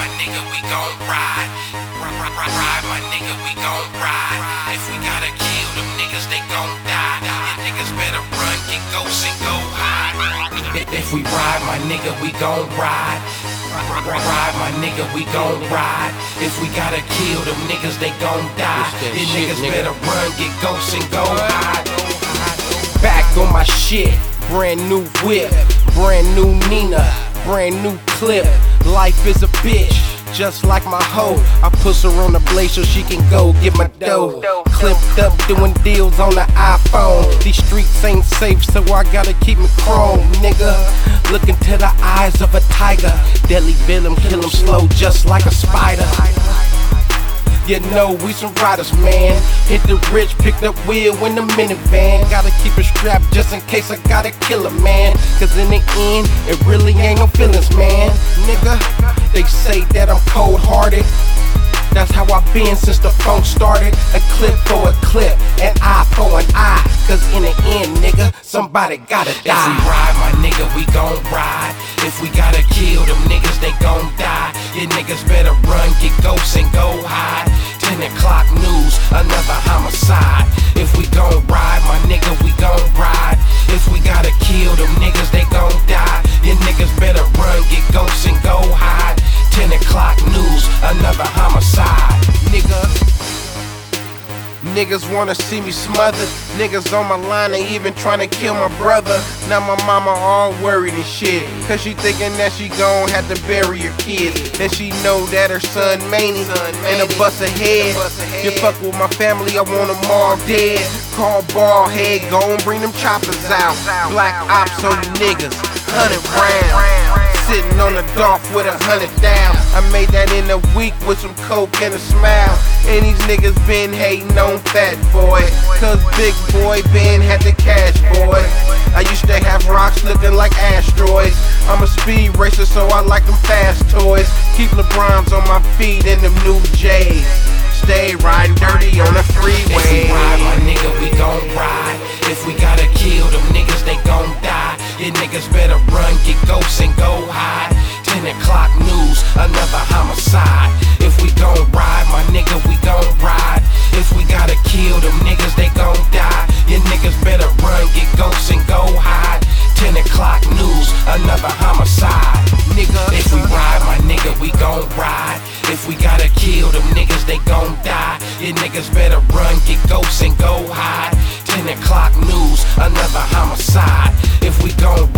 my nigga, we gon' ride. Ride, my nigga, we gon' ride. If we gotta kill them niggas, they gon' die. You niggas better run, get ghosts and go hide. If we ride, my nigga, we gon' ride. Ride, my nigga, we gon' ride. If we gotta kill them niggas, they gon' die. You niggas better run, get ghosts and go hide. Back on my shit, brand new whip, brand new Nina, brand new clip. Life is a bitch, just like my hoe. I push her on the blade so she can go get my dough. Clipped up doing deals on the iPhone. These streets ain't safe, so I gotta keep me chrome, nigga. Look into the eyes of a tiger. Deadly venom, kill him slow just like a spider. You know we some riders, man. Hit the rich, pick up wheel in the minivan. Gotta keep it strapped just in case I gotta kill a man. Cause in the end, it really ain't no feelings, man. Nigga, they say that I'm cold-hearted. That's how I've been since the funk started. A clip for a clip, an eye for an eye. Cause in the end, nigga, somebody gotta die. If we ride, my nigga, we gon' ride. If we gotta kill them niggas, they gon' die. You niggas better run, get ghosts and go hide. 10 o'clock news, another homicide. If we gon' ride, my nigga, we gon' ride. If we gotta kill them niggas, they gon' die. You niggas better run, get ghosts and go hide. 10 o'clock news, another homicide. Niggas wanna see me smothered. Niggas on my line, they even tryna kill my brother. Now my mama all worried and shit, cause she thinking that she gon' have to bury her kids. And she know that her son Manny ain't a bust ahead. You fuck with my family, I want them all dead. Call ball head, gon' bring them choppers out. Black ops on you niggas, 100 rounds. Sitting on the dock with 100 down. I made that in a week with some coke and a smile. And these niggas been hating on Fat Boy, cause Big Boy Ben had the cash, boy. I used to have rocks looking like asteroids. I'm a speed racer, so I like them fast toys. Keep LeBrons on my feet and them new J's. Stay riding dirty on the freeway. If we ride, my nigga, we gon' ride. If we gotta kill them niggas, they gon' die. You niggas better run, get ghosts and go hide. 10 o'clock news, another homicide. If we gon' ride, my nigga, we gon' ride. If we gotta kill them niggas, they gon' die. You niggas better run, get ghosts and go hide. 10 o'clock news, another homicide. Nigga, if we ride, my nigga, we gon' ride. If we gotta kill them niggas, they gon' die. You niggas better run, get ghosts and go hide. 10 o'clock news, another homicide. If we gon'